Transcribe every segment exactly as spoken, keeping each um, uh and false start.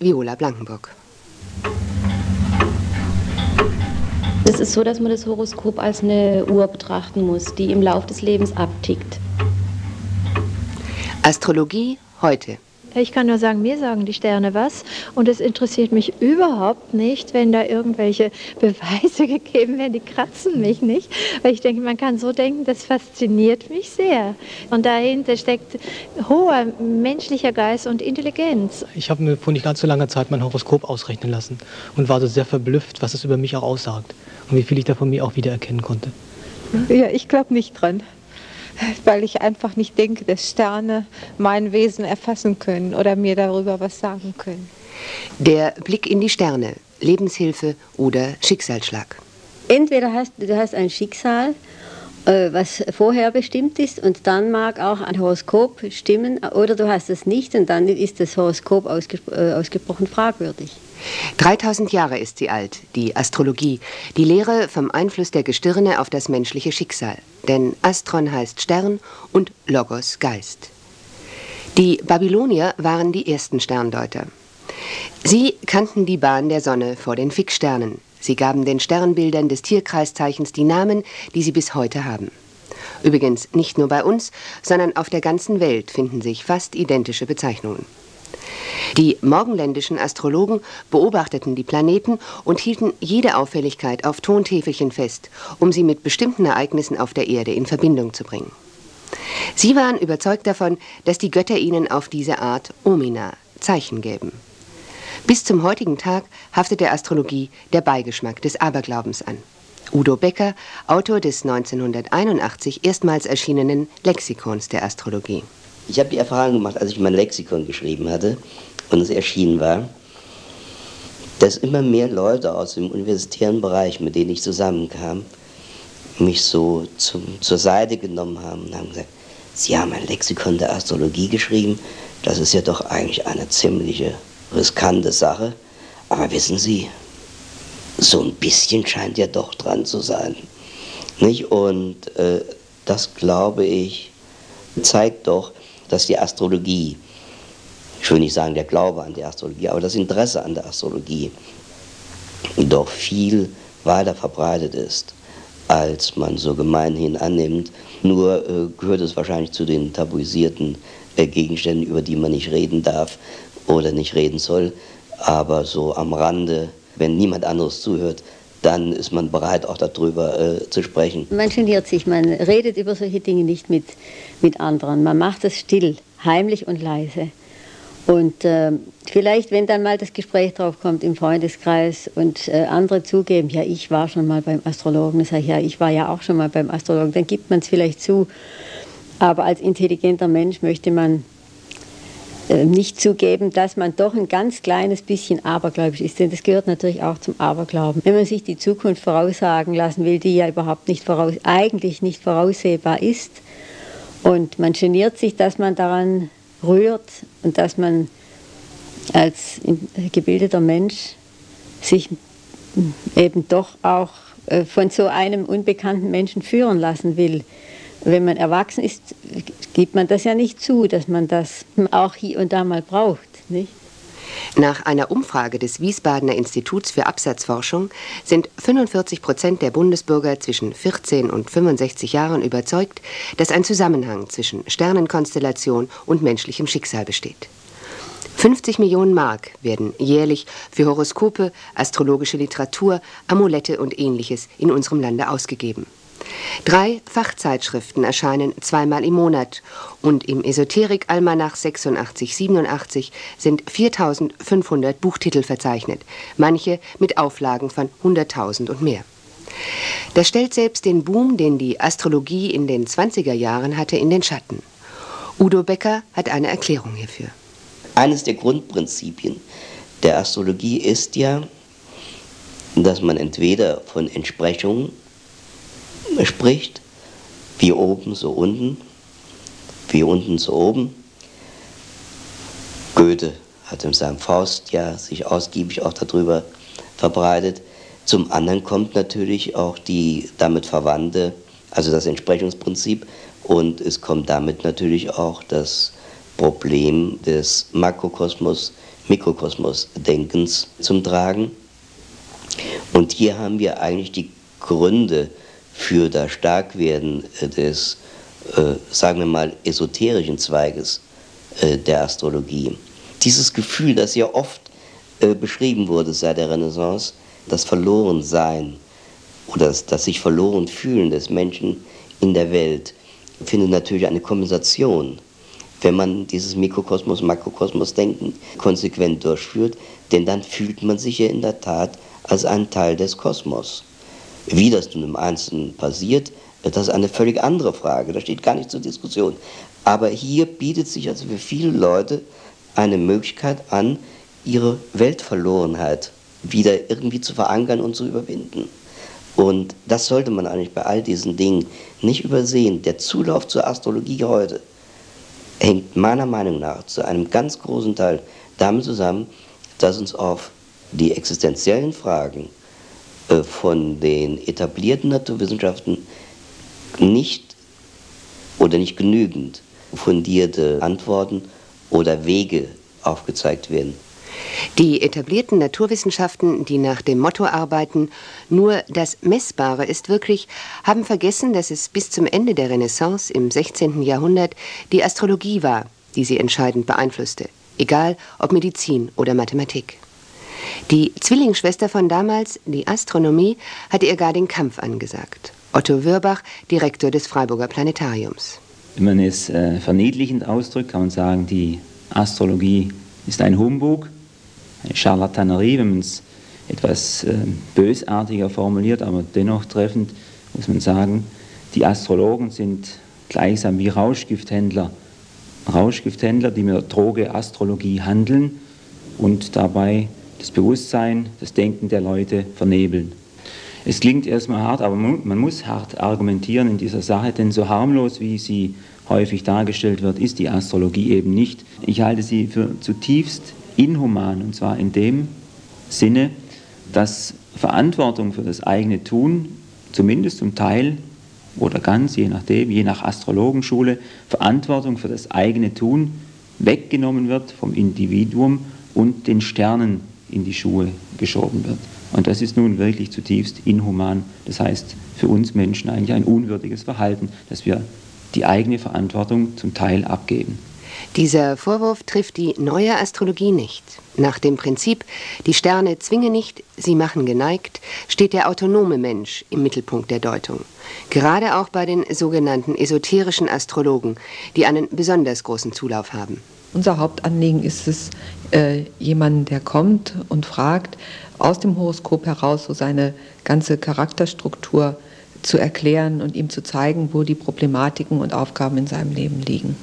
Viola Blankenburg. Es ist so, dass man das Horoskop als eine Uhr betrachten muss, die im Lauf des Lebens abtickt. Astrologie heute. Ich kann nur sagen, mir sagen die Sterne was und es interessiert mich überhaupt nicht, wenn da irgendwelche Beweise gegeben werden, die kratzen mich nicht, weil ich denke, man kann so denken, das fasziniert mich sehr. Und dahinter steckt hoher menschlicher Geist und Intelligenz. Ich habe mir vor nicht ganz so langer Zeit mein Horoskop ausrechnen lassen und war so sehr verblüfft, was es über mich auch aussagt und wie viel ich da von mir auch wiedererkennen konnte. Ja, ich glaube nicht dran. Weil ich einfach nicht denke, dass Sterne mein Wesen erfassen können oder mir darüber was sagen können. Der Blick in die Sterne, Lebenshilfe oder Schicksalsschlag. Entweder hast du hast ein Schicksal, äh, was vorher bestimmt ist, und dann mag auch ein Horoskop stimmen, oder du hast es nicht und dann ist das Horoskop ausgespro äh, ausgesprochen fragwürdig. dreitausend Jahre ist sie alt, die Astrologie, die Lehre vom Einfluss der Gestirne auf das menschliche Schicksal. Denn Astron heißt Stern und Logos Geist. Die Babylonier waren die ersten Sterndeuter. Sie kannten die Bahn der Sonne vor den Fixsternen. Sie gaben den Sternbildern des Tierkreiszeichens die Namen, die sie bis heute haben. Übrigens nicht nur bei uns, sondern auf der ganzen Welt finden sich fast identische Bezeichnungen. Die morgenländischen Astrologen beobachteten die Planeten und hielten jede Auffälligkeit auf Tontäfelchen fest, um sie mit bestimmten Ereignissen auf der Erde in Verbindung zu bringen. Sie waren überzeugt davon, dass die Götter ihnen auf diese Art Omina, Zeichen gäben. Bis zum heutigen Tag haftet der Astrologie der Beigeschmack des Aberglaubens an. Udo Becker, Autor des neunzehnhunderteinundachtzig erstmals erschienenen Lexikons der Astrologie. Ich habe die Erfahrung gemacht, als ich mein Lexikon geschrieben hatte und es erschienen war, dass immer mehr Leute aus dem universitären Bereich, mit denen ich zusammenkam, mich so zum, zur Seite genommen haben und haben gesagt, Sie haben ein Lexikon der Astrologie geschrieben, das ist ja doch eigentlich eine ziemliche riskante Sache, aber wissen Sie, so ein bisschen scheint ja doch dran zu sein. Nicht? Und äh, das, glaube ich, zeigt doch, dass die Astrologie, ich will nicht sagen der Glaube an die Astrologie, aber das Interesse an der Astrologie doch viel weiter verbreitet ist, als man so gemeinhin annimmt. Nur äh, gehört es wahrscheinlich zu den tabuisierten äh, Gegenständen, über die man nicht reden darf oder nicht reden soll. Aber so am Rande, wenn niemand anderes zuhört, dann ist man bereit, auch darüber äh, zu sprechen. Man geniert sich, man redet über solche Dinge nicht mit, mit anderen. Man macht es still, heimlich und leise. Und äh, vielleicht, wenn dann mal das Gespräch drauf kommt im Freundeskreis und äh, andere zugeben, ja, ich war schon mal beim Astrologen, dann sage ich, ja, ich war ja auch schon mal beim Astrologen, dann gibt man es vielleicht zu. Aber als intelligenter Mensch möchte man nicht zugeben, dass man doch ein ganz kleines bisschen abergläubisch ist, denn das gehört natürlich auch zum Aberglauben. Wenn man sich die Zukunft voraussagen lassen will, die ja überhaupt nicht voraus, eigentlich nicht voraussehbar ist, und man geniert sich, dass man daran rührt und dass man als gebildeter Mensch sich eben doch auch von so einem unbekannten Menschen führen lassen will. Wenn man erwachsen ist, gibt man das ja nicht zu, dass man das auch hier und da mal braucht, nicht? Nach einer Umfrage des Wiesbadener Instituts für Absatzforschung sind fünfundvierzig Prozent der Bundesbürger zwischen vierzehn und fünfundsechzig Jahren überzeugt, dass ein Zusammenhang zwischen Sternenkonstellation und menschlichem Schicksal besteht. fünfzig Millionen Mark werden jährlich für Horoskope, astrologische Literatur, Amulette und Ähnliches in unserem Lande ausgegeben. Drei Fachzeitschriften erscheinen zweimal im Monat und im Esoterik-Almanach sechsundachtzig siebenundachtzig sind viertausendfünfhundert Buchtitel verzeichnet, manche mit Auflagen von hunderttausend und mehr. Das stellt selbst den Boom, den die Astrologie in den zwanziger Jahren hatte, in den Schatten. Udo Becker hat eine Erklärung hierfür. Eines der Grundprinzipien der Astrologie ist ja, dass man entweder von Entsprechungen spricht, wie oben so unten, wie unten so oben. Goethe hat in seinem Faust ja sich ausgiebig auch darüber verbreitet. Zum anderen kommt natürlich auch die damit verwandte, also das Entsprechungsprinzip, und es kommt damit natürlich auch das Problem des Makrokosmos, Mikrokosmos-Denkens zum Tragen. Und hier haben wir eigentlich die Gründe für das Starkwerden des, äh, sagen wir mal, esoterischen Zweiges äh, der Astrologie. Dieses Gefühl, das ja oft äh, beschrieben wurde seit der Renaissance, das Verlorensein oder das, das sich verloren fühlen des Menschen in der Welt, findet natürlich eine Kompensation, wenn man dieses Mikrokosmos-Makrokosmos-Denken konsequent durchführt, denn dann fühlt man sich ja in der Tat als ein Teil des Kosmos. Wie das nun im Einzelnen passiert, das ist eine völlig andere Frage, das steht gar nicht zur Diskussion. Aber hier bietet sich also für viele Leute eine Möglichkeit an, ihre Weltverlorenheit wieder irgendwie zu verankern und zu überwinden. Und das sollte man eigentlich bei all diesen Dingen nicht übersehen. Der Zulauf zur Astrologie heute hängt meiner Meinung nach zu einem ganz großen Teil damit zusammen, dass uns auf die existenziellen Fragen äh, von den etablierten Naturwissenschaften nicht oder nicht genügend fundierte Antworten oder Wege aufgezeigt werden. Die etablierten Naturwissenschaften, die nach dem Motto arbeiten, nur das Messbare ist wirklich, haben vergessen, dass es bis zum Ende der Renaissance im sechzehnten Jahrhundert die Astrologie war, die sie entscheidend beeinflusste, egal ob Medizin oder Mathematik. Die Zwillingsschwester von damals, die Astronomie, hatte ihr gar den Kampf angesagt. Otto Würbach, Direktor des Freiburger Planetariums. Wenn man es äh, verniedlichend ausdrückt, kann man sagen, die Astrologie ist ein Humbug, eine Charlatanerie, wenn man es etwas äh, bösartiger formuliert, aber dennoch treffend, muss man sagen, die Astrologen sind gleichsam wie Rauschgifthändler. Rauschgifthändler, die mit der Droge Astrologie handeln und dabei das Bewusstsein, das Denken der Leute vernebeln. Es klingt erstmal hart, aber man muss hart argumentieren in dieser Sache, denn so harmlos, wie sie häufig dargestellt wird, ist die Astrologie eben nicht. Ich halte sie für zutiefst inhuman, und zwar in dem Sinne, dass Verantwortung für das eigene Tun, zumindest zum Teil oder ganz, je nachdem, je nach Astrologenschule, Verantwortung für das eigene Tun weggenommen wird vom Individuum und den Sternen in die Schuhe geschoben wird. Und das ist nun wirklich zutiefst inhuman. Das heißt, für uns Menschen eigentlich ein unwürdiges Verhalten, dass wir die eigene Verantwortung zum Teil abgeben. Dieser Vorwurf trifft die neue Astrologie nicht. Nach dem Prinzip, die Sterne zwingen nicht, sie machen geneigt, steht der autonome Mensch im Mittelpunkt der Deutung. Gerade auch bei den sogenannten esoterischen Astrologen, die einen besonders großen Zulauf haben. Unser Hauptanliegen ist es, äh, jemanden, der kommt und fragt, aus dem Horoskop heraus so seine ganze Charakterstruktur zu erklären und ihm zu zeigen, wo die Problematiken und Aufgaben in seinem Leben liegen.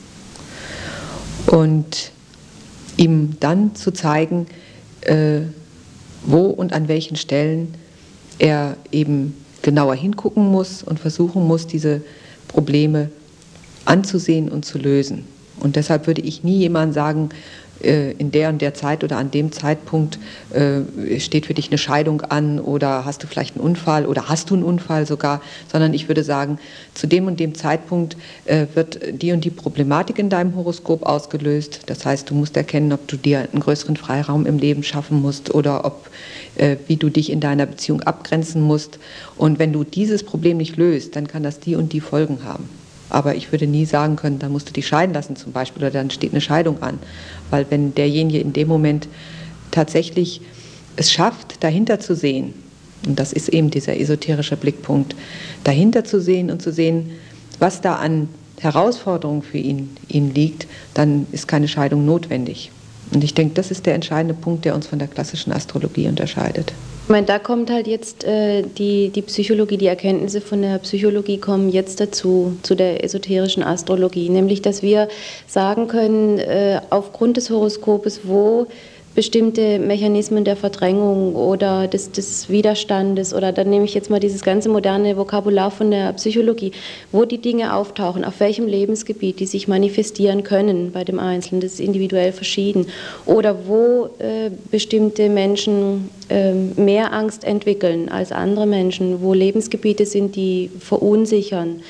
Und ihm dann zu zeigen, äh, wo und an welchen Stellen er eben genauer hingucken muss und versuchen muss, diese Probleme anzusehen und zu lösen. Und deshalb würde ich nie jemandem sagen, äh, in der und der Zeit oder an dem Zeitpunkt äh, steht für dich eine Scheidung an oder hast du vielleicht einen Unfall oder hast du einen Unfall sogar, sondern ich würde sagen, zu dem und dem Zeitpunkt äh, wird die und die Problematik in deinem Horoskop ausgelöst. Das heißt, du musst erkennen, ob du dir einen größeren Freiraum im Leben schaffen musst oder ob, äh, wie du dich in deiner Beziehung abgrenzen musst. Und wenn du dieses Problem nicht löst, dann kann das die und die Folgen haben. Aber ich würde nie sagen können, dann musst du dich scheiden lassen zum Beispiel oder dann steht eine Scheidung an. Weil wenn derjenige in dem Moment tatsächlich es schafft, dahinter zu sehen, und das ist eben dieser esoterische Blickpunkt, dahinter zu sehen und zu sehen, was da an Herausforderungen für ihn, ihn liegt, dann ist keine Scheidung notwendig. Und ich denke, das ist der entscheidende Punkt, der uns von der klassischen Astrologie unterscheidet. Ich meine, da kommt halt jetzt äh, die, die Psychologie, die Erkenntnisse von der Psychologie kommen jetzt dazu, zu der esoterischen Astrologie, nämlich, dass wir sagen können, äh, aufgrund des Horoskopes, wo bestimmte Mechanismen der Verdrängung oder des, des Widerstandes oder dann nehme ich jetzt mal dieses ganze moderne Vokabular von der Psychologie, wo die Dinge auftauchen, auf welchem Lebensgebiet die sich manifestieren können bei dem Einzelnen, das ist individuell verschieden, oder wo äh, bestimmte Menschen äh, mehr Angst entwickeln als andere Menschen, wo Lebensgebiete sind, die verunsichern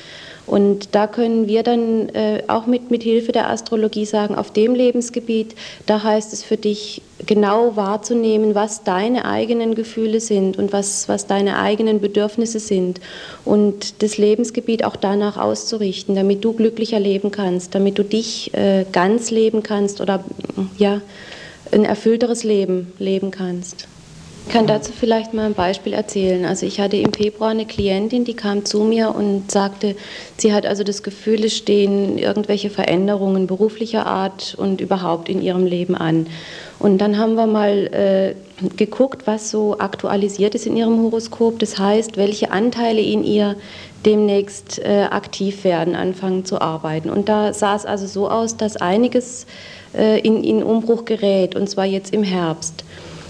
Und da können wir dann äh, auch mit, mit Hilfe der Astrologie sagen, auf dem Lebensgebiet, da heißt es für dich genau wahrzunehmen, was deine eigenen Gefühle sind und was, was deine eigenen Bedürfnisse sind und das Lebensgebiet auch danach auszurichten, damit du glücklicher leben kannst, damit du dich äh, ganz leben kannst oder ja, ein erfüllteres Leben leben kannst. Ich kann dazu vielleicht mal ein Beispiel erzählen. Also ich hatte im Februar eine Klientin, die kam zu mir und sagte, sie hat also das Gefühl, es stehen irgendwelche Veränderungen beruflicher Art und überhaupt in ihrem Leben an. Und dann haben wir mal äh, geguckt, was so aktualisiert ist in ihrem Horoskop. Das heißt, welche Anteile in ihr demnächst äh, aktiv werden, anfangen zu arbeiten. Und da sah es also so aus, dass einiges äh, in, in Umbruch gerät, und zwar jetzt im Herbst.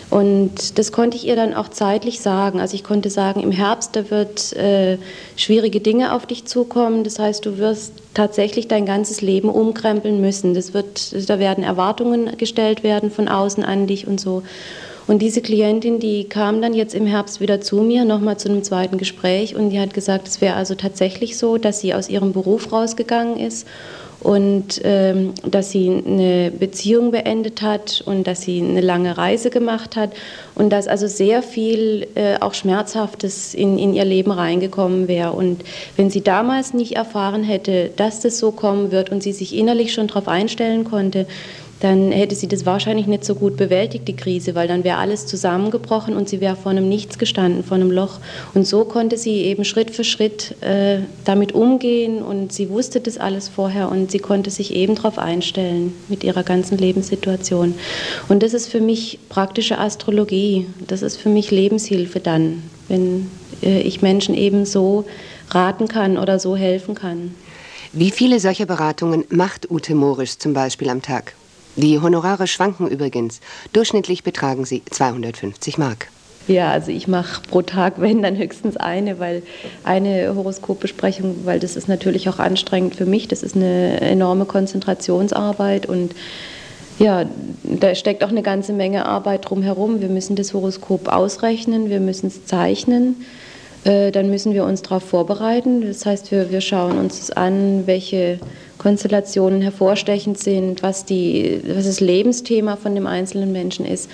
Und das konnte ich ihr dann auch zeitlich sagen. Also ich konnte sagen, im Herbst, da wird äh, schwierige Dinge auf dich zukommen. Das heißt, du wirst tatsächlich dein ganzes Leben umkrempeln müssen. Das wird, da werden Erwartungen gestellt werden von außen an dich und so. Und diese Klientin, die kam dann jetzt im Herbst wieder zu mir, nochmal zu einem zweiten Gespräch. Und die hat gesagt, es wäre also tatsächlich so, dass sie aus ihrem Beruf rausgegangen ist und ähm, dass sie eine Beziehung beendet hat und dass sie eine lange Reise gemacht hat und dass also sehr viel äh, auch Schmerzhaftes in, in ihr Leben reingekommen wäre. Und wenn sie damals nicht erfahren hätte, dass das so kommen wird und sie sich innerlich schon darauf einstellen konnte, dann hätte sie das wahrscheinlich nicht so gut bewältigt, die Krise, weil dann wäre alles zusammengebrochen und sie wäre vor einem Nichts gestanden, vor einem Loch. Und so konnte sie eben Schritt für Schritt äh, damit umgehen und sie wusste das alles vorher und sie konnte sich eben darauf einstellen mit ihrer ganzen Lebenssituation. Und das ist für mich praktische Astrologie, das ist für mich Lebenshilfe dann, wenn äh, ich Menschen eben so raten kann oder so helfen kann. Wie viele solcher Beratungen macht Ute Morisch zum Beispiel am Tag? Die Honorare schwanken übrigens. Durchschnittlich betragen sie zweihundertfünfzig Mark. Ja, also ich mache pro Tag, wenn, dann höchstens eine, weil eine Horoskopbesprechung, weil das ist natürlich auch anstrengend für mich. Das ist eine enorme Konzentrationsarbeit und ja, da steckt auch eine ganze Menge Arbeit drumherum. Wir müssen das Horoskop ausrechnen, wir müssen es zeichnen. Dann müssen wir uns darauf vorbereiten. Das heißt, wir, wir schauen uns an, welche Konstellationen hervorstechend sind, was, die, was das Lebensthema von dem einzelnen Menschen ist.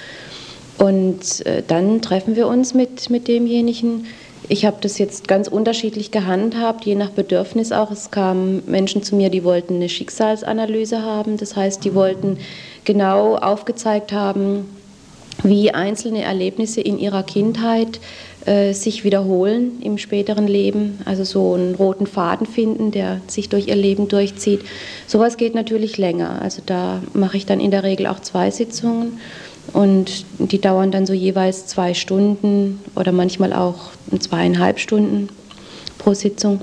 Und äh, dann treffen wir uns mit, mit demjenigen. Ich habe das jetzt ganz unterschiedlich gehandhabt, je nach Bedürfnis auch. Es kamen Menschen zu mir, die wollten eine Schicksalsanalyse haben. Das heißt, die wollten genau aufgezeigt haben, wie einzelne Erlebnisse in ihrer Kindheit äh, sich wiederholen im späteren Leben, also so einen roten Faden finden, der sich durch ihr Leben durchzieht. Sowas geht natürlich länger, also da mache ich dann in der Regel auch zwei Sitzungen und die dauern dann so jeweils zwei Stunden oder manchmal auch zweieinhalb Stunden pro Sitzung.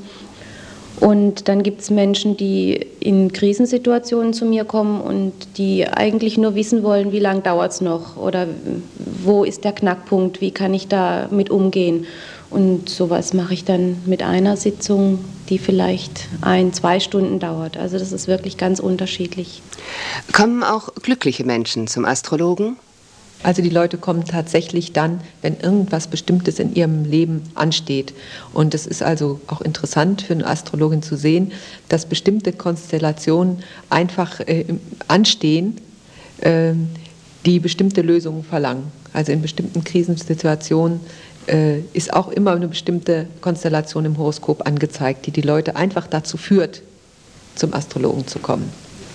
Und dann gibt es Menschen, die in Krisensituationen zu mir kommen und die eigentlich nur wissen wollen, wie lange dauert es noch oder wo ist der Knackpunkt, wie kann ich damit umgehen. Und sowas mache ich dann mit einer Sitzung, die vielleicht ein, zwei Stunden dauert. Also das ist wirklich ganz unterschiedlich. Kommen auch glückliche Menschen zum Astrologen? Also die Leute kommen tatsächlich dann, wenn irgendwas Bestimmtes in ihrem Leben ansteht. Und es ist also auch interessant für eine Astrologin zu sehen, dass bestimmte Konstellationen einfach äh, anstehen, äh, die bestimmte Lösungen verlangen. Also in bestimmten Krisensituationen äh, ist auch immer eine bestimmte Konstellation im Horoskop angezeigt, die die Leute einfach dazu führt, zum Astrologen zu kommen.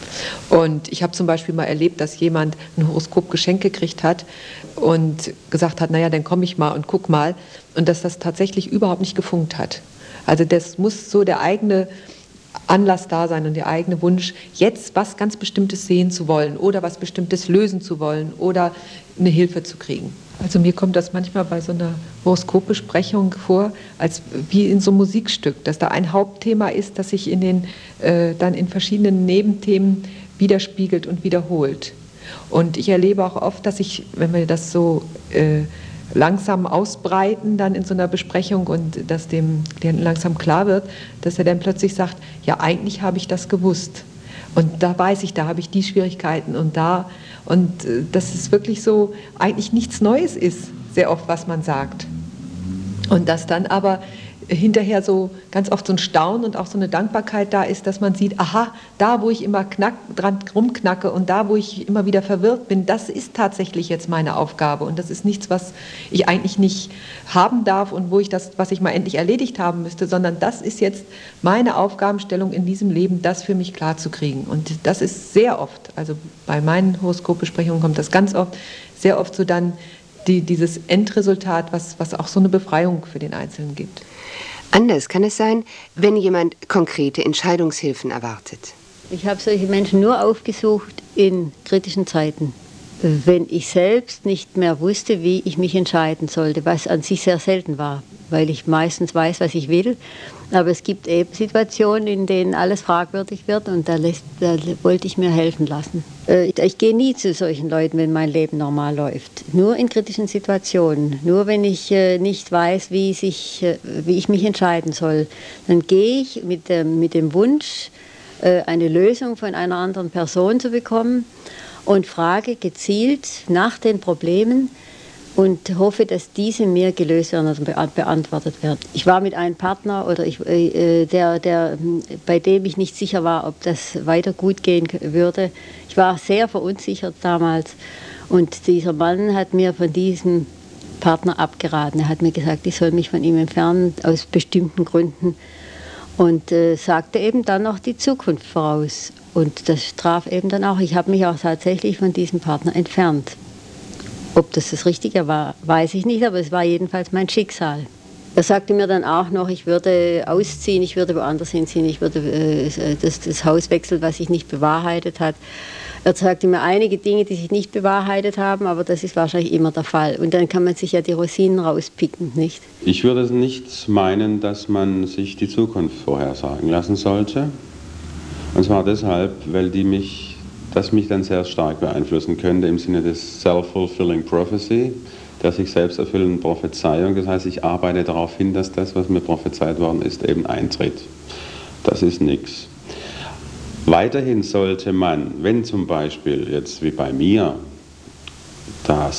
Und ich habe zum Beispiel mal erlebt, dass jemand ein Horoskop geschenkt gekriegt hat und gesagt hat, naja, dann komme ich mal und guck mal. Und dass das tatsächlich überhaupt nicht gefunkt hat. Also das muss so der eigene Anlass da sein und der eigene Wunsch, jetzt was ganz Bestimmtes sehen zu wollen oder was Bestimmtes lösen zu wollen oder eine Hilfe zu kriegen. Also mir kommt das manchmal bei so einer Horoskopbesprechung vor, als wie in so einem Musikstück, dass da ein Hauptthema ist, das sich in den, äh, dann in verschiedenen Nebenthemen widerspiegelt und wiederholt. Und ich erlebe auch oft, dass ich, wenn wir das so äh, langsam ausbreiten dann in so einer Besprechung und dass dem Klienten langsam klar wird, dass er dann plötzlich sagt, ja, eigentlich habe ich das gewusst. Und da weiß ich, da habe ich die Schwierigkeiten und da. Und äh, dass es wirklich so eigentlich nichts Neues ist, sehr oft, was man sagt. Und dass dann aber hinterher so ganz oft so ein Staunen und auch so eine Dankbarkeit da ist, dass man sieht, aha, da wo ich immer knack, dran rumknacke und da wo ich immer wieder verwirrt bin, das ist tatsächlich jetzt meine Aufgabe und das ist nichts, was ich eigentlich nicht haben darf und wo ich das, was ich mal endlich erledigt haben müsste, sondern das ist jetzt meine Aufgabenstellung in diesem Leben, das für mich klar zu kriegen. Und das ist sehr oft, also bei meinen Horoskopbesprechungen kommt das ganz oft, sehr oft so dann die, dieses Endresultat, was, was auch so eine Befreiung für den Einzelnen gibt. Anders kann es sein, wenn jemand konkrete Entscheidungshilfen erwartet. Ich habe solche Menschen nur aufgesucht in kritischen Zeiten, wenn ich selbst nicht mehr wusste, wie ich mich entscheiden sollte, was an sich sehr selten war, weil ich meistens weiß, was ich will. Aber es gibt eben Situationen, in denen alles fragwürdig wird und da, lässt, da wollte ich mir helfen lassen. Ich, ich gehe nie zu solchen Leuten, wenn mein Leben normal läuft. Nur in kritischen Situationen. Nur wenn ich äh, nicht weiß, wie, sich, äh, wie ich mich entscheiden soll. Dann gehe ich mit dem, mit dem Wunsch, äh, eine Lösung von einer anderen Person zu bekommen und frage gezielt nach den Problemen, und hoffe, dass diese mir gelöst werden oder beantwortet werden. Ich war mit einem Partner, oder ich, äh, der, der, bei dem ich nicht sicher war, ob das weiter gut gehen würde. Ich war sehr verunsichert damals und dieser Mann hat mir von diesem Partner abgeraten. Er hat mir gesagt, ich soll mich von ihm entfernen, aus bestimmten Gründen, und äh, sagte eben dann noch die Zukunft voraus. Und das traf eben dann auch. Ich habe mich auch tatsächlich von diesem Partner entfernt. Ob das das Richtige war, weiß ich nicht, aber es war jedenfalls mein Schicksal. Er sagte mir dann auch noch, ich würde ausziehen, ich würde woanders hinziehen, ich würde äh, das, das Haus wechseln, was sich nicht bewahrheitet hat. Er sagte mir einige Dinge, die sich nicht bewahrheitet haben, aber das ist wahrscheinlich immer der Fall. Und dann kann man sich ja die Rosinen rauspicken, nicht? Ich würde nicht meinen, dass man sich die Zukunft vorhersagen lassen sollte. Und zwar deshalb, weil die mich... das mich dann sehr stark beeinflussen könnte im Sinne des Self-Fulfilling Prophecy, der sich selbst erfüllenden Prophezeiung. Das heißt, ich arbeite darauf hin, dass das, was mir prophezeit worden ist, eben eintritt. Das ist nichts. Weiterhin sollte man, wenn zum Beispiel jetzt wie bei mir da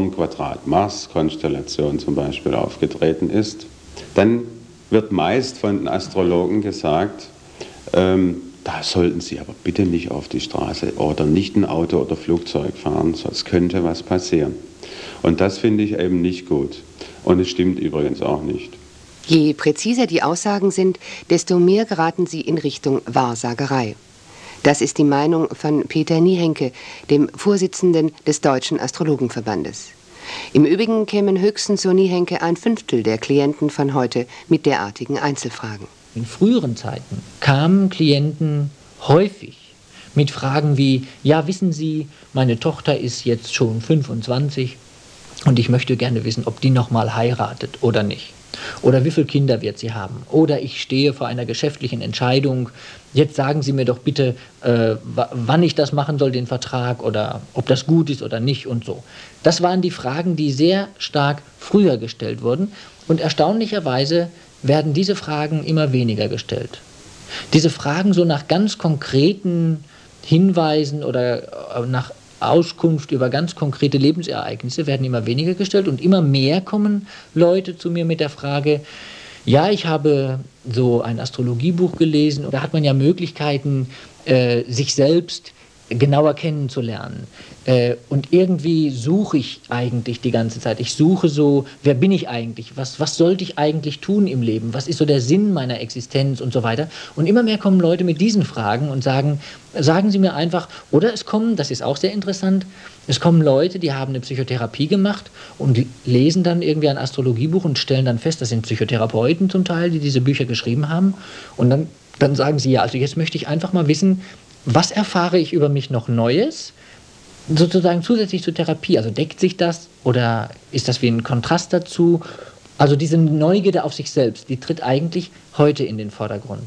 Saturn-Quadrat-Mars-Konstellation zum Beispiel aufgetreten ist, dann wird meist von den Astrologen gesagt, ähm, da sollten Sie aber bitte nicht auf die Straße oder nicht ein Auto oder Flugzeug fahren, sonst könnte was passieren. Und das finde ich eben nicht gut. Und es stimmt übrigens auch nicht. Je präziser die Aussagen sind, desto mehr geraten sie in Richtung Wahrsagerei. Das ist die Meinung von Peter Niehenke, dem Vorsitzenden des Deutschen Astrologenverbandes. Im Übrigen kämen höchstens, so Niehenke, ein Fünftel der Klienten von heute mit derartigen Einzelfragen. In früheren Zeiten kamen Klienten häufig mit Fragen wie, ja, wissen Sie, meine Tochter ist jetzt schon fünfundzwanzig und ich möchte gerne wissen, ob die nochmal heiratet oder nicht. Oder wie viele Kinder wird sie haben? Oder ich stehe vor einer geschäftlichen Entscheidung, jetzt sagen Sie mir doch bitte, äh, wann ich das machen soll, den Vertrag, oder ob das gut ist oder nicht und so. Das waren die Fragen, die sehr stark früher gestellt wurden, und erstaunlicherweise werden diese Fragen immer weniger gestellt. Diese Fragen so nach ganz konkreten Hinweisen oder nach Auskunft über ganz konkrete Lebensereignisse werden immer weniger gestellt, und immer mehr kommen Leute zu mir mit der Frage, ja, ich habe so ein Astrologiebuch gelesen, und da hat man ja Möglichkeiten, äh, sich selbst genauer kennenzulernen. Äh, und irgendwie suche ich eigentlich die ganze Zeit. Ich suche so, wer bin ich eigentlich? Was, was sollte ich eigentlich tun im Leben? Was ist so der Sinn meiner Existenz und so weiter? Und immer mehr kommen Leute mit diesen Fragen und sagen, sagen Sie mir einfach, oder es kommen, das ist auch sehr interessant, es kommen Leute, die haben eine Psychotherapie gemacht und lesen dann irgendwie ein Astrologiebuch und stellen dann fest, das sind Psychotherapeuten zum Teil, die diese Bücher geschrieben haben. Und dann, dann sagen sie, ja, also jetzt möchte ich einfach mal wissen, was erfahre ich über mich noch Neues, sozusagen zusätzlich zur Therapie? Also deckt sich das oder ist das wie ein Kontrast dazu? Also diese Neugierde auf sich selbst, die tritt eigentlich heute in den Vordergrund.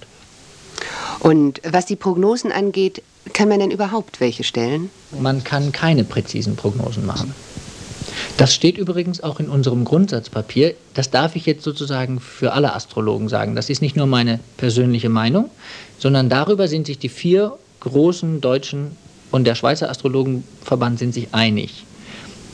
Und was die Prognosen angeht, kann man denn überhaupt welche stellen? Man kann keine präzisen Prognosen machen. Das steht übrigens auch in unserem Grundsatzpapier. Das darf ich jetzt sozusagen für alle Astrologen sagen. Das ist nicht nur meine persönliche Meinung, sondern darüber sind sich die vier großen deutschen und der Schweizer Astrologenverband sind sich einig.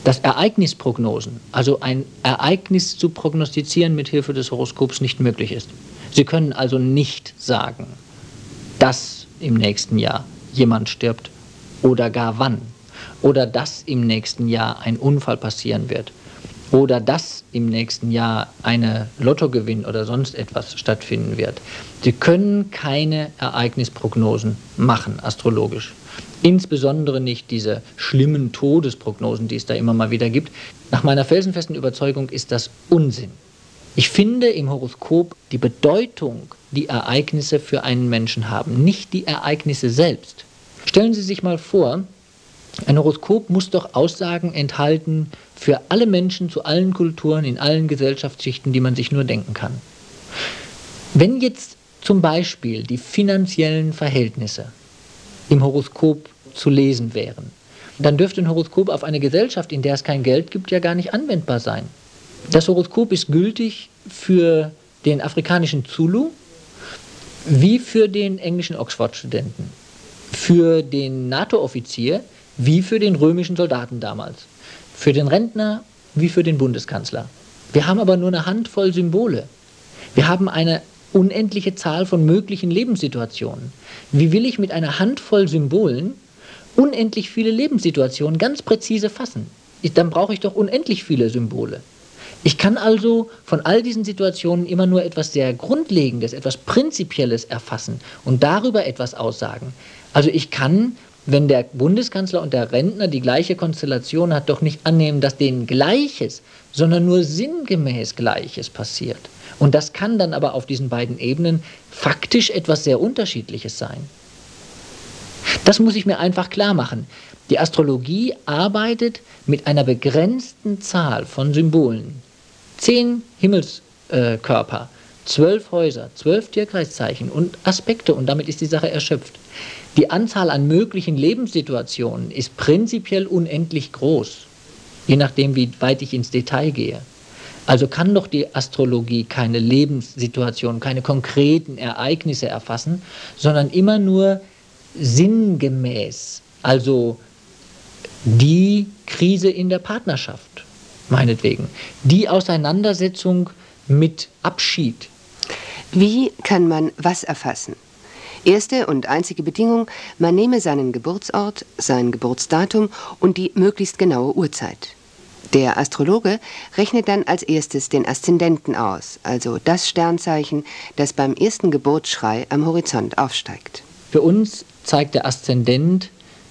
dass Ereignisprognosen, also ein Ereignis zu prognostizieren mit Hilfe des Horoskops, nicht möglich ist. Sie können also nicht sagen, dass im nächsten Jahr jemand stirbt oder gar wann, oder dass im nächsten Jahr ein Unfall passieren wird, oder dass im nächsten Jahr eine Lottogewinn oder sonst etwas stattfinden wird. Sie können keine Ereignisprognosen machen, astrologisch. Insbesondere nicht diese schlimmen Todesprognosen, die es da immer mal wieder gibt. Nach meiner felsenfesten Überzeugung ist das Unsinn. Ich finde im Horoskop die Bedeutung, die Ereignisse für einen Menschen haben, nicht die Ereignisse selbst. Stellen Sie sich mal vor, ein Horoskop muss doch Aussagen enthalten für alle Menschen zu allen Kulturen, in allen Gesellschaftsschichten, die man sich nur denken kann. Wenn jetzt zum Beispiel die finanziellen Verhältnisse im Horoskop zu lesen wären, dann dürfte ein Horoskop auf eine Gesellschaft, in der es kein Geld gibt, ja gar nicht anwendbar sein. Das Horoskop ist gültig für den afrikanischen Zulu wie für den englischen Oxford-Studenten, für den NATO-Offizier wie für den römischen Soldaten damals, für den Rentner wie für den Bundeskanzler. Wir haben aber nur eine Handvoll Symbole. Wir haben eine unendliche Zahl von möglichen Lebenssituationen. Wie will ich mit einer Handvoll Symbolen unendlich viele Lebenssituationen ganz präzise fassen? Ich, dann brauche ich doch unendlich viele Symbole. Ich kann also von all diesen Situationen immer nur etwas sehr Grundlegendes, etwas Prinzipielles erfassen und darüber etwas aussagen. Also ich kann, wenn der Bundeskanzler und der Rentner die gleiche Konstellation hat, doch nicht annehmen, dass denen Gleiches, sondern nur sinngemäß Gleiches passiert. Und das kann dann aber auf diesen beiden Ebenen faktisch etwas sehr Unterschiedliches sein. Das muss ich mir einfach klar machen. Die Astrologie arbeitet mit einer begrenzten Zahl von Symbolen. Zehn Himmelskörper, zwölf Häuser, zwölf Tierkreiszeichen und Aspekte, und damit ist die Sache erschöpft. Die Anzahl an möglichen Lebenssituationen ist prinzipiell unendlich groß, je nachdem, wie weit ich ins Detail gehe. Also kann doch die Astrologie keine Lebenssituationen, keine konkreten Ereignisse erfassen, sondern immer nur sinngemäß, also die Krise in der Partnerschaft, meinetwegen, die Auseinandersetzung mit Abschied. Wie kann man was erfassen? Erste und einzige Bedingung, man nehme seinen Geburtsort, sein Geburtsdatum und die möglichst genaue Uhrzeit. Der Astrologe rechnet dann als erstes den Aszendenten aus, also das Sternzeichen, das beim ersten Geburtsschrei am Horizont aufsteigt. Für uns zeigt der Aszendent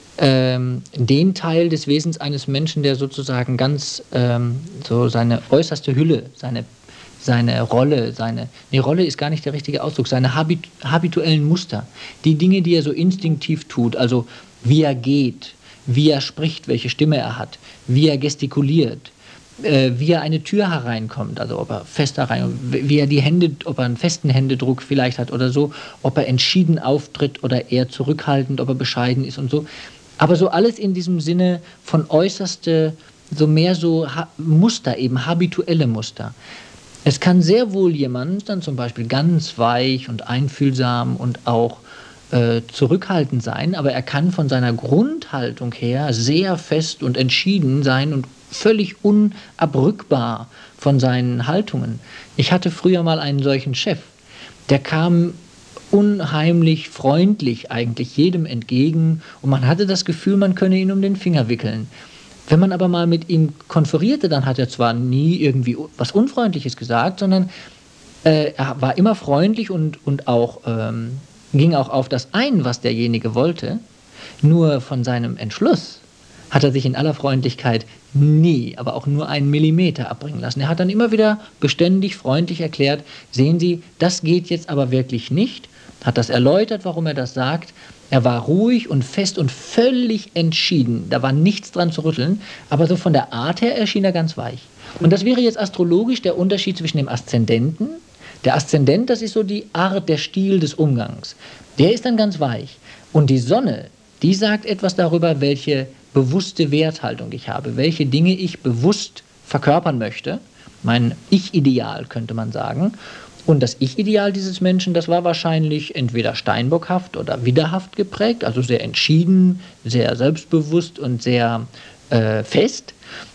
ähm, den Teil des Wesens eines Menschen, der sozusagen ganz ähm, so seine äußerste Hülle, seine seine Rolle, seine, nee, Rolle ist gar nicht der richtige Ausdruck, seine habit, habituellen Muster, die Dinge, die er so instinktiv tut, also wie er geht, wie er spricht, welche Stimme er hat, wie er gestikuliert, äh, wie er eine Tür hereinkommt, also ob er fest herein, wie er die Hände, ob er einen festen Händedruck vielleicht hat oder so, ob er entschieden auftritt oder eher zurückhaltend, ob er bescheiden ist und so. Aber so alles in diesem Sinne von äußerste, so mehr so ha Muster, eben habituelle Muster. Es kann sehr wohl jemand dann zum Beispiel ganz weich und einfühlsam und auch äh, zurückhaltend sein, aber er kann von seiner Grundhaltung her sehr fest und entschieden sein und völlig unabrückbar von seinen Haltungen. Ich hatte früher mal einen solchen Chef, der kam unheimlich freundlich eigentlich jedem entgegen und man hatte das Gefühl, man könne ihn um den Finger wickeln. Wenn man aber mal mit ihm konferierte, dann hat er zwar nie irgendwie was Unfreundliches gesagt, sondern äh, er war immer freundlich und, und auch, ähm, ging auch auf das ein, was derjenige wollte. Nur von seinem Entschluss hat er sich in aller Freundlichkeit nie, aber auch nur einen Millimeter abbringen lassen. Er hat dann immer wieder beständig freundlich erklärt, sehen Sie, das geht jetzt aber wirklich nicht, hat das erläutert, warum er das sagt. Er war ruhig und fest und völlig entschieden. Da war nichts dran zu rütteln. Aber so von der Art her erschien er ganz weich. Und das wäre jetzt astrologisch der Unterschied zwischen dem Aszendenten. Der Aszendent, das ist so die Art, der Stil des Umgangs. Der ist dann ganz weich. Und die Sonne, die sagt etwas darüber, welche bewusste Werthaltung ich habe, welche Dinge ich bewusst verkörpern möchte. Mein Ich-Ideal, könnte man sagen. Und das Ich-Ideal dieses Menschen, das war wahrscheinlich entweder steinbockhaft oder widderhaft geprägt, also sehr entschieden, sehr selbstbewusst und sehr äh, fest.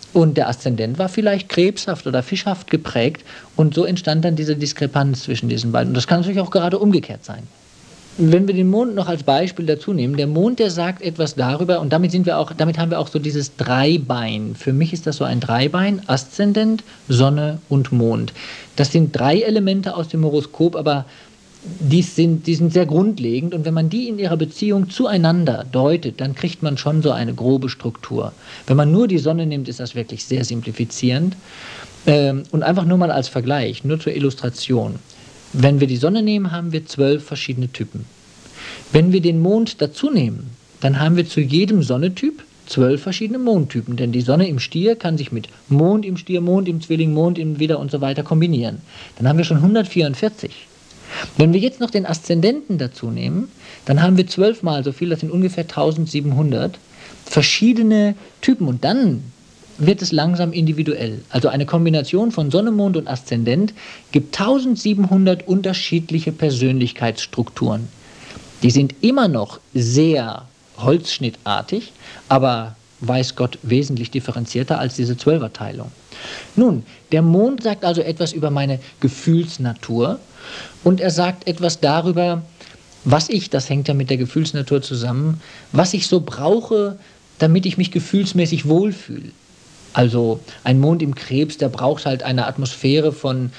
Und der Aszendent war vielleicht krebshaft oder fischhaft geprägt und so entstand dann diese Diskrepanz zwischen diesen beiden. Und das kann natürlich auch gerade umgekehrt sein. Wenn wir den Mond noch als Beispiel dazu nehmen, der Mond, der sagt etwas darüber, und damit sind wir auch, damit haben wir auch so dieses Dreibein. Für mich ist das so ein Dreibein, Aszendent, Sonne und Mond. Das sind drei Elemente aus dem Horoskop, aber die sind, die sind sehr grundlegend, und wenn man die in ihrer Beziehung zueinander deutet, dann kriegt man schon so eine grobe Struktur. Wenn man nur die Sonne nimmt, ist das wirklich sehr simplifizierend. Ähm, und einfach nur mal als Vergleich, nur zur Illustration. Wenn wir die Sonne nehmen, haben wir zwölf verschiedene Typen. Wenn wir den Mond dazu nehmen, dann haben wir zu jedem Sonnetyp zwölf verschiedene Mondtypen. Denn die Sonne im Stier kann sich mit Mond im Stier, Mond im Zwilling, Mond im Widder und so weiter kombinieren. Dann haben wir schon hundertvierundvierzig. Wenn wir jetzt noch den Aszendenten dazu nehmen, dann haben wir zwölfmal so viel, das sind ungefähr eintausendsiebenhundert verschiedene Typen. Und dann wird es langsam individuell. Also eine Kombination von Sonne, Mond und Aszendent gibt eintausendsiebenhundert unterschiedliche Persönlichkeitsstrukturen. Die sind immer noch sehr holzschnittartig, aber weiß Gott wesentlich differenzierter als diese Zwölferteilung. Nun, der Mond sagt also etwas über meine Gefühlsnatur und er sagt etwas darüber, was ich, das hängt ja mit der Gefühlsnatur zusammen, was ich so brauche, damit ich mich gefühlsmäßig wohlfühle. Also ein Mond im Krebs, der braucht halt eine Atmosphäre von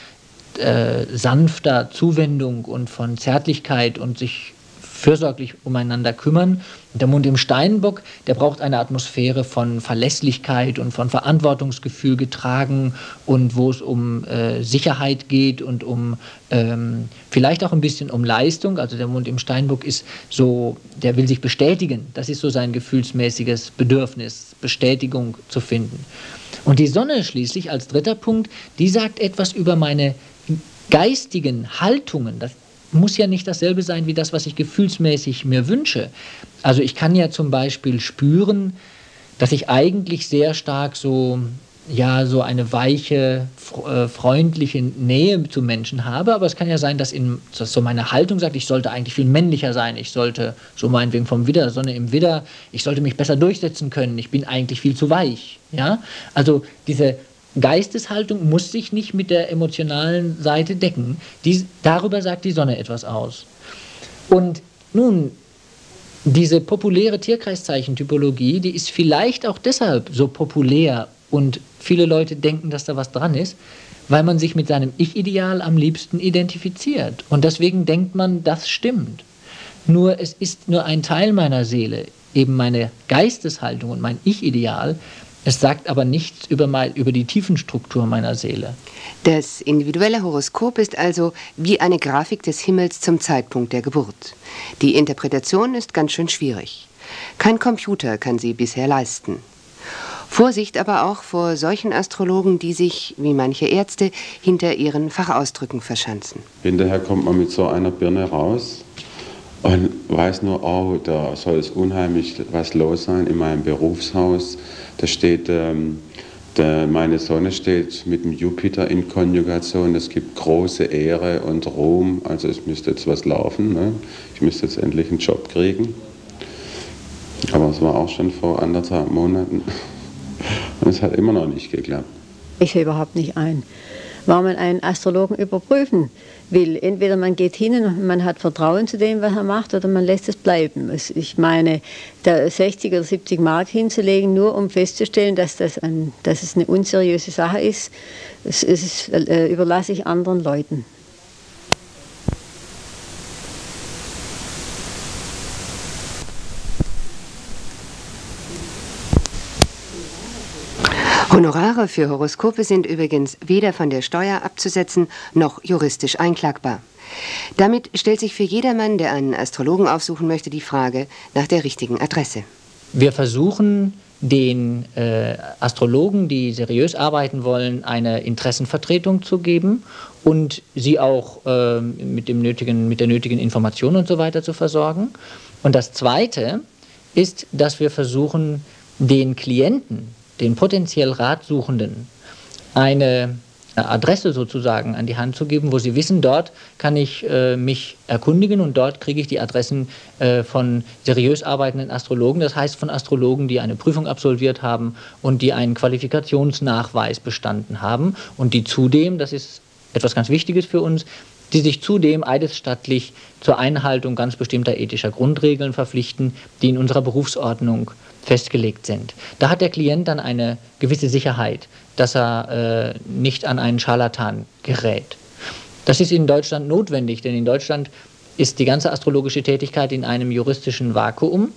äh, sanfter Zuwendung und von Zärtlichkeit und sich fürsorglich umeinander kümmern. Und der Mond im Steinbock, der braucht eine Atmosphäre von Verlässlichkeit und von Verantwortungsgefühl getragen und wo es um äh, Sicherheit geht und um ähm, vielleicht auch ein bisschen um Leistung. Also der Mond im Steinbock ist so, der will sich bestätigen. Das ist so sein gefühlsmäßiges Bedürfnis, Bestätigung zu finden. Und die Sonne schließlich als dritter Punkt, die sagt etwas über meine geistigen Haltungen. Das muss ja nicht dasselbe sein wie das, was ich gefühlsmäßig mir wünsche. Also ich kann ja zum Beispiel spüren, dass ich eigentlich sehr stark so, ja, so eine weiche, freundliche Nähe zu Menschen habe, aber es kann ja sein, dass, in, dass so meine Haltung sagt, ich sollte eigentlich viel männlicher sein, ich sollte, so meinetwegen vom Widder, Sonne im Widder, ich sollte mich besser durchsetzen können, ich bin eigentlich viel zu weich. Ja? Also diese Geisteshaltung muss sich nicht mit der emotionalen Seite decken. Die, darüber sagt die Sonne etwas aus. Und nun, diese populäre Tierkreiszeichen-Typologie, die ist vielleicht auch deshalb so populär und viele Leute denken, dass da was dran ist, weil man sich mit seinem Ich-Ideal am liebsten identifiziert. Und deswegen denkt man, das stimmt. Nur es ist nur ein Teil meiner Seele, eben meine Geisteshaltung und mein Ich-Ideal. Es sagt aber nichts über, mein, über die Tiefenstruktur meiner Seele. Das individuelle Horoskop ist also wie eine Grafik des Himmels zum Zeitpunkt der Geburt. Die Interpretation ist ganz schön schwierig. Kein Computer kann sie bisher leisten. Vorsicht aber auch vor solchen Astrologen, die sich, wie manche Ärzte, hinter ihren Fachausdrücken verschanzen. Hinterher kommt man mit so einer Birne raus und weiß nur, oh, da soll es unheimlich was los sein in meinem Berufshaus. Da steht, ähm, der, meine Sonne steht mit dem Jupiter in Konjugation. Es gibt große Ehre und Ruhm. Also es müsste jetzt was laufen. Ne? Ich müsste jetzt endlich einen Job kriegen. Aber es war auch schon vor anderthalb Monaten. Und es hat immer noch nicht geklappt. Ich sehe überhaupt nicht ein, warum man einen Astrologen überprüfen will. Entweder man geht hin und man hat Vertrauen zu dem, was er macht, oder man lässt es bleiben. Ich meine, da sechzig oder siebzig Mark hinzulegen, nur um festzustellen, dass, das ein, dass es eine unseriöse Sache ist, das, das äh, überlasse ich anderen Leuten. Honorare für Horoskope sind übrigens weder von der Steuer abzusetzen, noch juristisch einklagbar. Damit stellt sich für jedermann, der einen Astrologen aufsuchen möchte, die Frage nach der richtigen Adresse. Wir versuchen den äh, Astrologen, die seriös arbeiten wollen, eine Interessenvertretung zu geben und sie auch äh, mit, dem nötigen, mit der nötigen Information und so weiter zu versorgen. Und das Zweite ist, dass wir versuchen, den Klienten, den potenziell Ratsuchenden, eine Adresse sozusagen an die Hand zu geben, wo sie wissen, dort kann ich äh, mich erkundigen und dort kriege ich die Adressen äh, von seriös arbeitenden Astrologen, das heißt von Astrologen, die eine Prüfung absolviert haben und die einen Qualifikationsnachweis bestanden haben und die zudem, das ist etwas ganz Wichtiges für uns, die sich zudem eidesstattlich zur Einhaltung ganz bestimmter ethischer Grundregeln verpflichten, die in unserer Berufsordnung festgelegt sind. Da hat der Klient dann eine gewisse Sicherheit, dass er äh, nicht an einen Scharlatan gerät. Das ist in Deutschland notwendig, denn in Deutschland ist die ganze astrologische Tätigkeit in einem juristischen Vakuum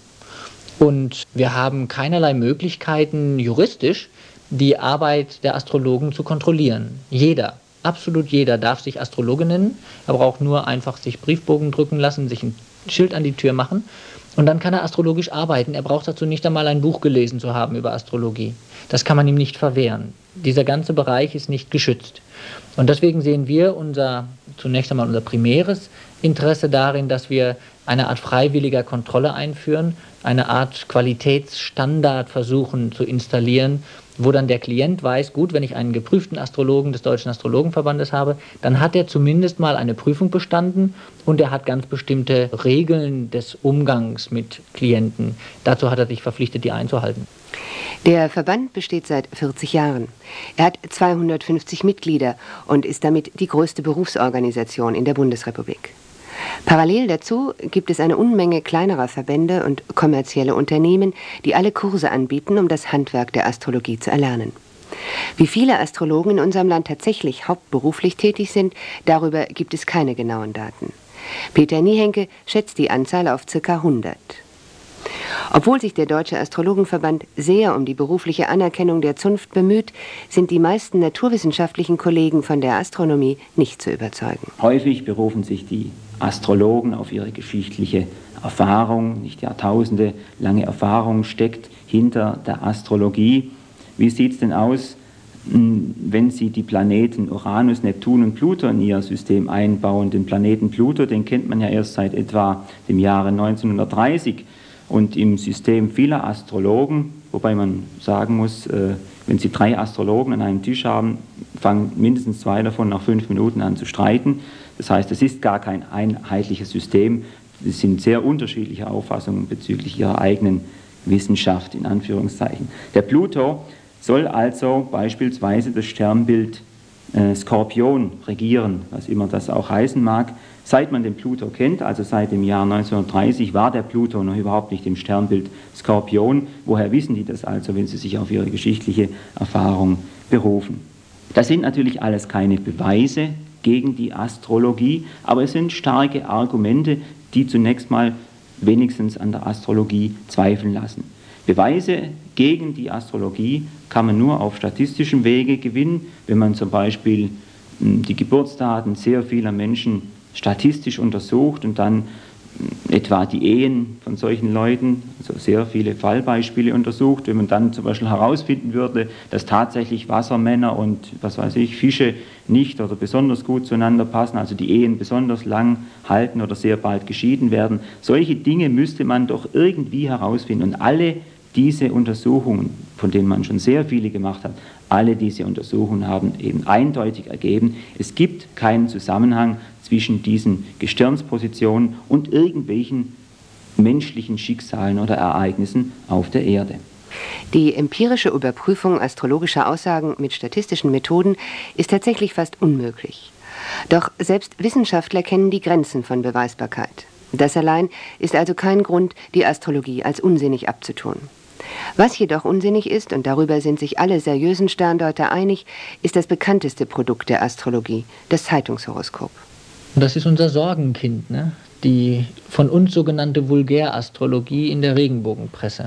und wir haben keinerlei Möglichkeiten, juristisch die Arbeit der Astrologen zu kontrollieren. Jeder, absolut jeder darf sich Astrologe nennen, er braucht nur einfach sich Briefbogen drücken lassen, sich ein Schild an die Tür machen und dann kann er astrologisch arbeiten. Er braucht dazu nicht einmal ein Buch gelesen zu haben über Astrologie. Das kann man ihm nicht verwehren. Dieser ganze Bereich ist nicht geschützt. Und deswegen sehen wir unser, zunächst einmal unser primäres Interesse darin, dass wir eine Art freiwilliger Kontrolle einführen, eine Art Qualitätsstandard versuchen zu installieren, wo dann der Klient weiß, gut, wenn ich einen geprüften Astrologen des Deutschen Astrologenverbandes habe, dann hat er zumindest mal eine Prüfung bestanden und er hat ganz bestimmte Regeln des Umgangs mit Klienten. Dazu hat er sich verpflichtet, die einzuhalten. Der Verband besteht seit vierzig Jahren. Er hat zweihundertfünfzig Mitglieder und ist damit die größte Berufsorganisation in der Bundesrepublik. Parallel dazu gibt es eine Unmenge kleinerer Verbände und kommerzielle Unternehmen, die alle Kurse anbieten, um das Handwerk der Astrologie zu erlernen. Wie viele Astrologen in unserem Land tatsächlich hauptberuflich tätig sind, darüber gibt es keine genauen Daten. Peter Niehenke schätzt die Anzahl auf ca. hundert. Obwohl sich der Deutsche Astrologenverband sehr um die berufliche Anerkennung der Zunft bemüht, sind die meisten naturwissenschaftlichen Kollegen von der Astronomie nicht zu überzeugen. Häufig berufen sich die Astrologen auf ihre geschichtliche Erfahrung, nicht Jahrtausende lange Erfahrung steckt hinter der Astrologie. Wie sieht es denn aus, wenn Sie die Planeten Uranus, Neptun und Pluto in Ihr System einbauen? Den Planeten Pluto, den kennt man ja erst seit etwa dem Jahre neunzehnhundertdreißig. Und im System vieler Astrologen, wobei man sagen muss, äh, wenn Sie drei Astrologen an einem Tisch haben, fangen mindestens zwei davon nach fünf Minuten an zu streiten. Das heißt, es ist gar kein einheitliches System. Es sind sehr unterschiedliche Auffassungen bezüglich ihrer eigenen Wissenschaft, in Anführungszeichen. Der Pluto soll also beispielsweise das Sternbild äh, Skorpion regieren, was immer das auch heißen mag. Seit man den Pluto kennt, also seit dem Jahr neunzehnhundertdreißig, war der Pluto noch überhaupt nicht im Sternbild Skorpion. Woher wissen die das also, wenn sie sich auf ihre geschichtliche Erfahrung berufen? Das sind natürlich alles keine Beweise gegen die Astrologie, aber es sind starke Argumente, die zunächst mal wenigstens an der Astrologie zweifeln lassen. Beweise gegen die Astrologie kann man nur auf statistischem Wege gewinnen, wenn man zum Beispiel die Geburtsdaten sehr vieler Menschen statistisch untersucht und dann etwa die Ehen von solchen Leuten, also sehr viele Fallbeispiele untersucht. Wenn man dann zum Beispiel herausfinden würde, dass tatsächlich Wassermänner und, was weiß ich, Fische nicht oder besonders gut zueinander passen, also die Ehen besonders lang halten oder sehr bald geschieden werden, solche Dinge müsste man doch irgendwie herausfinden. Und alle diese Untersuchungen, von denen man schon sehr viele gemacht hat, alle diese Untersuchungen haben eben eindeutig ergeben, es gibt keinen Zusammenhang zwischen diesen Gestirnspositionen und irgendwelchen menschlichen Schicksalen oder Ereignissen auf der Erde. Die empirische Überprüfung astrologischer Aussagen mit statistischen Methoden ist tatsächlich fast unmöglich. Doch selbst Wissenschaftler kennen die Grenzen von Beweisbarkeit. Das allein ist also kein Grund, die Astrologie als unsinnig abzutun. Was jedoch unsinnig ist, und darüber sind sich alle seriösen Sterndeuter einig, ist das bekannteste Produkt der Astrologie, das Zeitungshoroskop. Das ist unser Sorgenkind, ne? Die von uns sogenannte Vulgärastrologie in der Regenbogenpresse.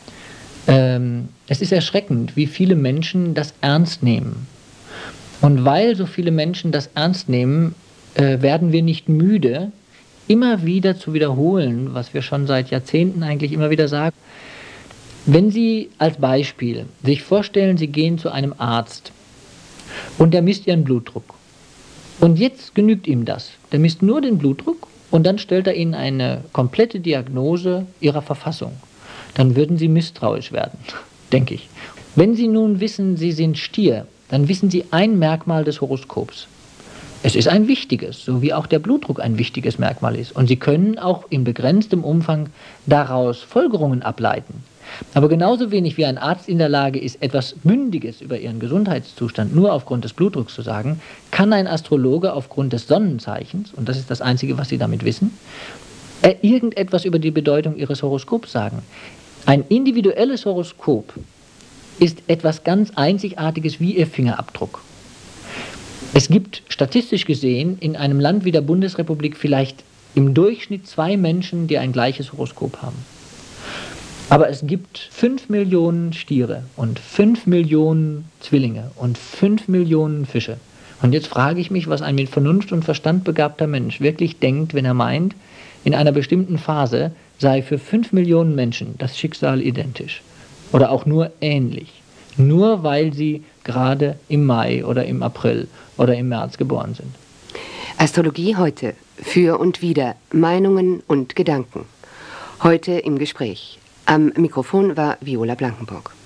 Ähm, es ist erschreckend, wie viele Menschen das ernst nehmen. Und weil so viele Menschen das ernst nehmen, äh, werden wir nicht müde, immer wieder zu wiederholen, was wir schon seit Jahrzehnten eigentlich immer wieder sagen. Wenn Sie als Beispiel sich vorstellen, Sie gehen zu einem Arzt und der misst Ihren Blutdruck. Und jetzt genügt ihm das. Der misst nur den Blutdruck und dann stellt er Ihnen eine komplette Diagnose Ihrer Verfassung. Dann würden Sie misstrauisch werden, denke ich. Wenn Sie nun wissen, Sie sind Stier, dann wissen Sie ein Merkmal des Horoskops. Es ist ein wichtiges, so wie auch der Blutdruck ein wichtiges Merkmal ist. Und Sie können auch in begrenztem Umfang daraus Folgerungen ableiten. Aber genauso wenig wie ein Arzt in der Lage ist, etwas Bündiges über Ihren Gesundheitszustand nur aufgrund des Blutdrucks zu sagen, kann ein Astrologe aufgrund des Sonnenzeichens, und das ist das Einzige, was Sie damit wissen, irgendetwas über die Bedeutung Ihres Horoskops sagen. Ein individuelles Horoskop ist etwas ganz Einzigartiges wie Ihr Fingerabdruck. Es gibt statistisch gesehen in einem Land wie der Bundesrepublik vielleicht im Durchschnitt zwei Menschen, die ein gleiches Horoskop haben. Aber es gibt fünf Millionen Stiere und fünf Millionen Zwillinge und fünf Millionen Fische. Und jetzt frage ich mich, was ein mit Vernunft und Verstand begabter Mensch wirklich denkt, wenn er meint, in einer bestimmten Phase sei für fünf Millionen Menschen das Schicksal identisch oder auch nur ähnlich, nur weil sie gerade im Mai oder im April oder im März geboren sind. Astrologie heute. Für und wider. Meinungen und Gedanken. Heute im Gespräch. Am Mikrofon war Viola Blankenburg.